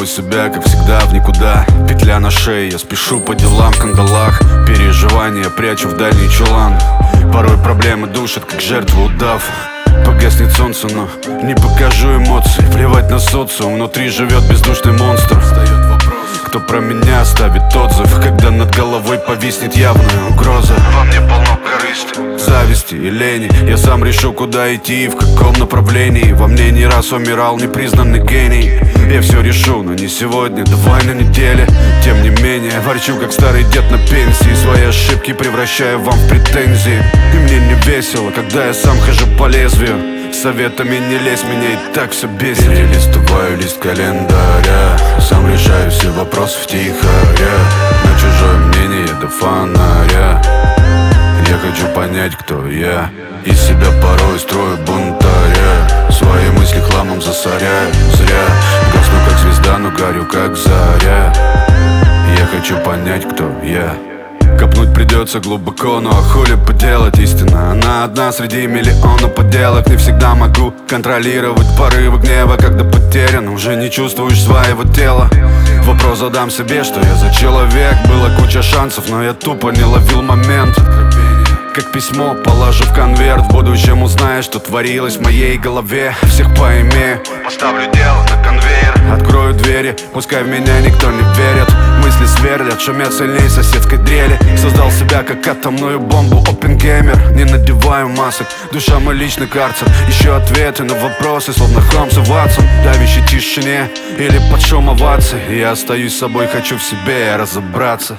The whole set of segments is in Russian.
головой себя, как всегда, в никуда. Петля на шее, я спешу по делам в кандалах. Переживания прячу в дальний чулан. Порой проблемы душат, как жертва удав. Погаснет солнце, но не покажу эмоций. Плевать на социум, внутри живет бездушный монстр. Встает вопрос, кто про меня оставит отзыв, когда над головой повиснет явная угроза. Во мне полно корысти, зависти и лени. Я сам решу, куда идти и в каком направлении. Во мне не раз умирал непризнанный гений. Я все решу, но не сегодня, давай на неделе. Тем не менее, ворчу, как старый дед на пенсии. Свои ошибки превращаю вам в претензии. И мне не весело, когда я сам хожу по лезвию. Советами не лезь, меня и так все бесит. Перелистываю лист календаря, сам решаю все вопросы втихаря. На чужое мнение до фонаря. Я хочу понять, кто я. Из себя порой строю бунтаря. Свои мысли хламом засоряю. Зря гасну как звезда, но горю как заря. Я хочу понять, кто я. Копнуть придется глубоко, но хули поделать, истина она одна среди миллиона подделок. Не всегда могу контролировать порывы гнева, когда потерян, уже не чувствуешь своего тела. Вопрос задам себе, что я за человек. Была куча шансов, но я тупо не ловил момент. Как письмо положу в конверт. В будущем узнаю, что творилось в моей голове. Всех поимею, поставлю дело на конвейер. Открою двери, пускай в меня никто не верит. Мысли сверлят, шумят сильнее соседской дрели. Создал себя как атомную бомбу, опенгеймер. Не надеваю масок, душа мой личный карцер. Ищу ответы на вопросы, словно Холмс и Ватсон. Давящей тишине или под шум оваций. Я остаюсь собой, хочу в себе разобраться.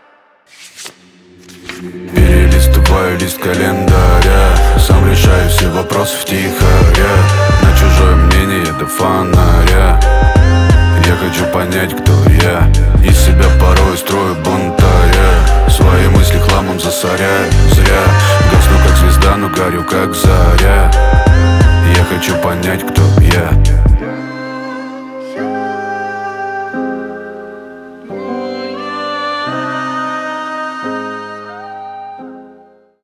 Перелистываю лист календаря, сам решаю все вопросы втихаря. На чужое мнение до фонаря. Я хочу понять, кто я. Из себя порой строю бунтаря. Свои мысли хламом засоряю.